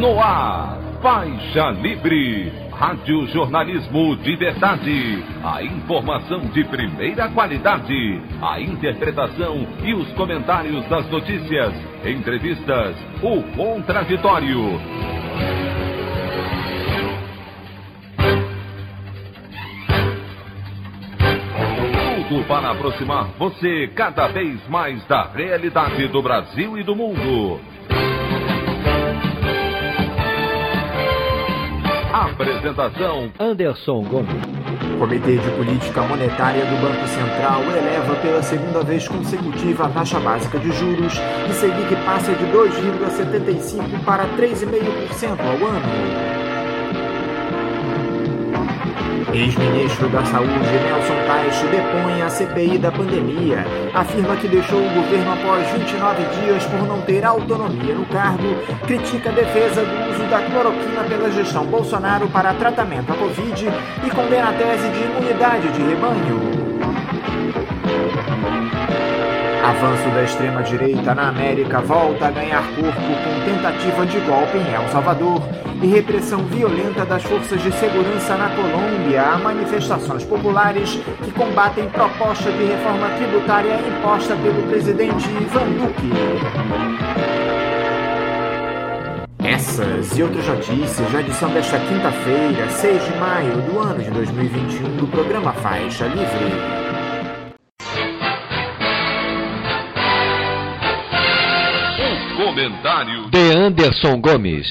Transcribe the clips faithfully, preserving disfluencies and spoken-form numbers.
No ar, Faixa Livre, rádio jornalismo de verdade, a informação de primeira qualidade, a interpretação e os comentários das notícias, entrevistas, o contraditório. Tudo para aproximar você cada vez mais da realidade do Brasil e do mundo. Apresentação: Anderson Gomes. O Comitê de Política Monetária do Banco Central eleva pela segunda vez consecutiva a taxa básica de juros e Selic passa de dois vírgula setenta e cinco por cento para três vírgula cinco por cento ao ano. Ex-ministro da Saúde, Nelson Teich, depõe a C P I da pandemia. Afirma que deixou o governo após vinte e nove dias por não ter autonomia no cargo. Critica a defesa do uso da cloroquina pela gestão Bolsonaro para tratamento à Covid e condena a tese de imunidade de rebanho. Avanço da extrema-direita na América volta a ganhar corpo com tentativa de golpe em El Salvador e repressão violenta das forças de segurança na Colômbia a manifestações populares que combatem proposta de reforma tributária imposta pelo presidente Ivan Duque. Essas e outras notícias na edição desta quinta-feira, seis de maio do ano de dois mil e vinte e um, do programa Faixa Livre. Comentário de Anderson Gomes.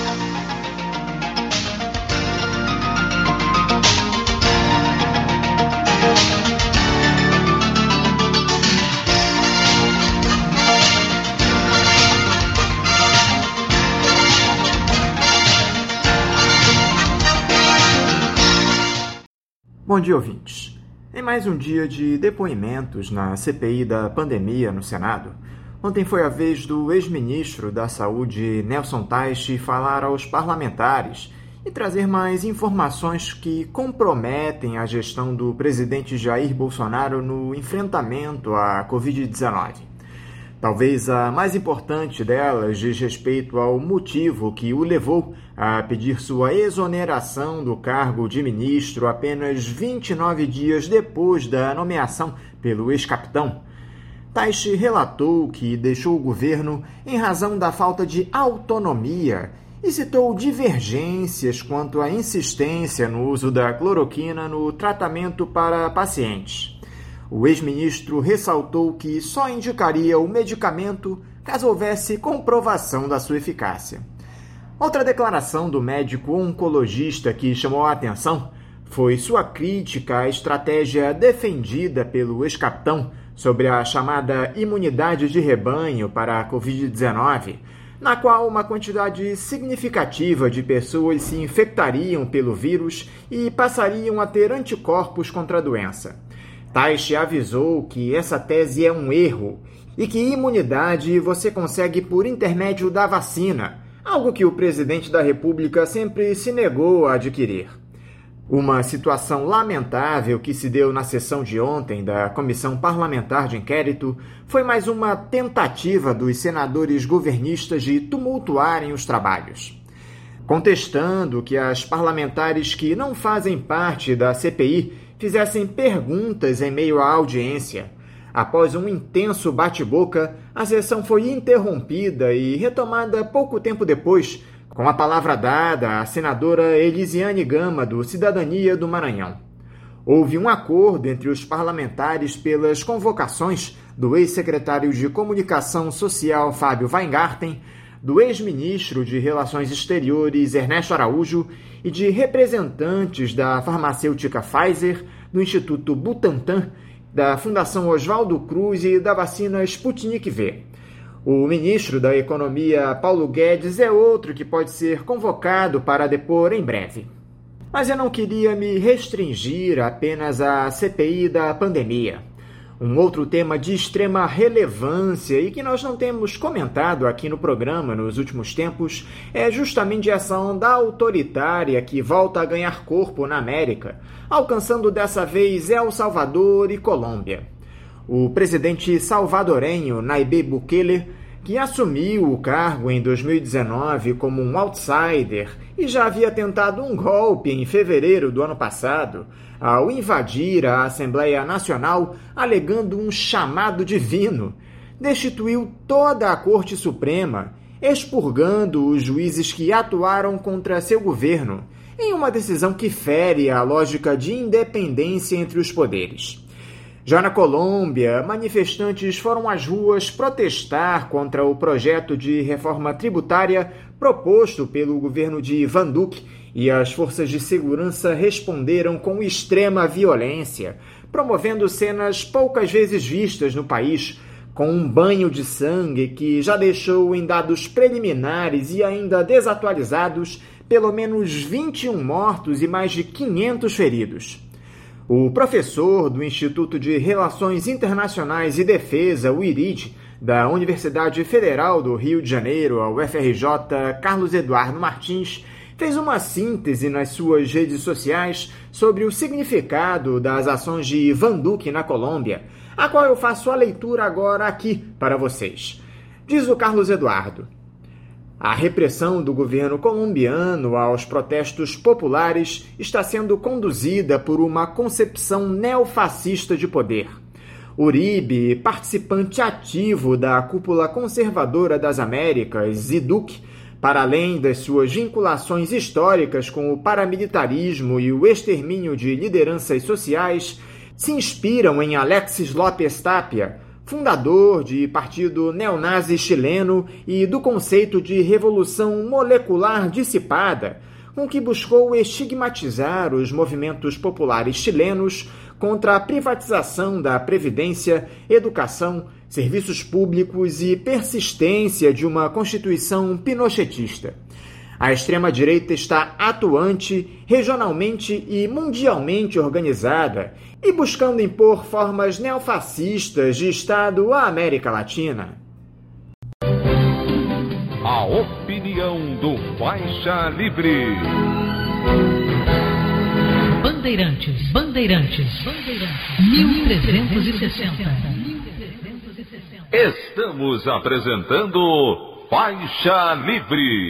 Bom dia, ouvintes. Em mais um dia de depoimentos na C P I da pandemia no Senado, ontem foi a vez do ex-ministro da Saúde, Nelson Teich, falar aos parlamentares e trazer mais informações que comprometem a gestão do presidente Jair Bolsonaro no enfrentamento à covid dezenove. Talvez a mais importante delas diz respeito ao motivo que o levou a pedir sua exoneração do cargo de ministro apenas vinte e nove dias depois da nomeação pelo ex-capitão. Teich relatou que deixou o governo em razão da falta de autonomia e citou divergências quanto à insistência no uso da cloroquina no tratamento para pacientes. O ex-ministro ressaltou que só indicaria o medicamento caso houvesse comprovação da sua eficácia. Outra declaração do médico oncologista que chamou a atenção foi sua crítica à estratégia defendida pelo ex-capitão sobre a chamada imunidade de rebanho para a covid dezenove, na qual uma quantidade significativa de pessoas se infectariam pelo vírus e passariam a ter anticorpos contra a doença. Teich avisou que essa tese é um erro e que imunidade você consegue por intermédio da vacina, algo que o presidente da República sempre se negou a adquirir. Uma situação lamentável que se deu na sessão de ontem da Comissão Parlamentar de Inquérito foi mais uma tentativa dos senadores governistas de tumultuarem os trabalhos. Contestando que as parlamentares que não fazem parte da C P I fizessem perguntas em meio à audiência. Após um intenso bate-boca, a sessão foi interrompida e retomada pouco tempo depois, com a palavra dada à senadora Elisiane Gama, do Cidadania do Maranhão. Houve um acordo entre os parlamentares pelas convocações do ex-secretário de Comunicação Social Fábio Weingarten, do ex-ministro de Relações Exteriores Ernesto Araújo e de representantes da farmacêutica Pfizer, do Instituto Butantan, da Fundação Oswaldo Cruz e da vacina Sputnik V. O ministro da Economia, Paulo Guedes, é outro que pode ser convocado para depor em breve. Mas eu não queria me restringir apenas à C P I da pandemia. Um outro tema de extrema relevância e que nós não temos comentado aqui no programa nos últimos tempos é justamente essa onda autoritária que volta a ganhar corpo na América, alcançando dessa vez El Salvador e Colômbia. O presidente salvadorenho Nayib Bukele que assumiu o cargo em dois mil e dezenove como um outsider e já havia tentado um golpe em fevereiro do ano passado, ao invadir a Assembleia Nacional alegando um chamado divino, destituiu toda a Corte Suprema, expurgando os juízes que atuaram contra seu governo, em uma decisão que fere a lógica de independência entre os poderes. Já na Colômbia, manifestantes foram às ruas protestar contra o projeto de reforma tributária proposto pelo governo de Iván Duque, e as forças de segurança responderam com extrema violência, promovendo cenas poucas vezes vistas no país, com um banho de sangue que já deixou em dados preliminares e ainda desatualizados pelo menos vinte e um mortos e mais de quinhentos feridos. O professor do Instituto de Relações Internacionais e Defesa, o I R I D, da Universidade Federal do Rio de Janeiro, a U F R J, Carlos Eduardo Martins, fez uma síntese nas suas redes sociais sobre o significado das ações de Iván Duque na Colômbia, a qual eu faço a leitura agora aqui para vocês. Diz o Carlos Eduardo: a repressão do governo colombiano aos protestos populares está sendo conduzida por uma concepção neofascista de poder. Uribe, participante ativo da cúpula conservadora das Américas, e Duque, para além das suas vinculações históricas com o paramilitarismo e o extermínio de lideranças sociais, se inspiram em Alexis López Tapia, fundador de partido neonazi chileno e do conceito de revolução molecular dissipada, com que buscou estigmatizar os movimentos populares chilenos contra a privatização da previdência, educação, serviços públicos e persistência de uma constituição pinochetista. A extrema-direita está atuante, regionalmente e mundialmente organizada e buscando impor formas neofascistas de Estado à América Latina. A opinião do Faixa Livre. Bandeirantes, Bandeirantes, Bandeirantes, mil trezentos e sessenta. Estamos apresentando Faixa Livre.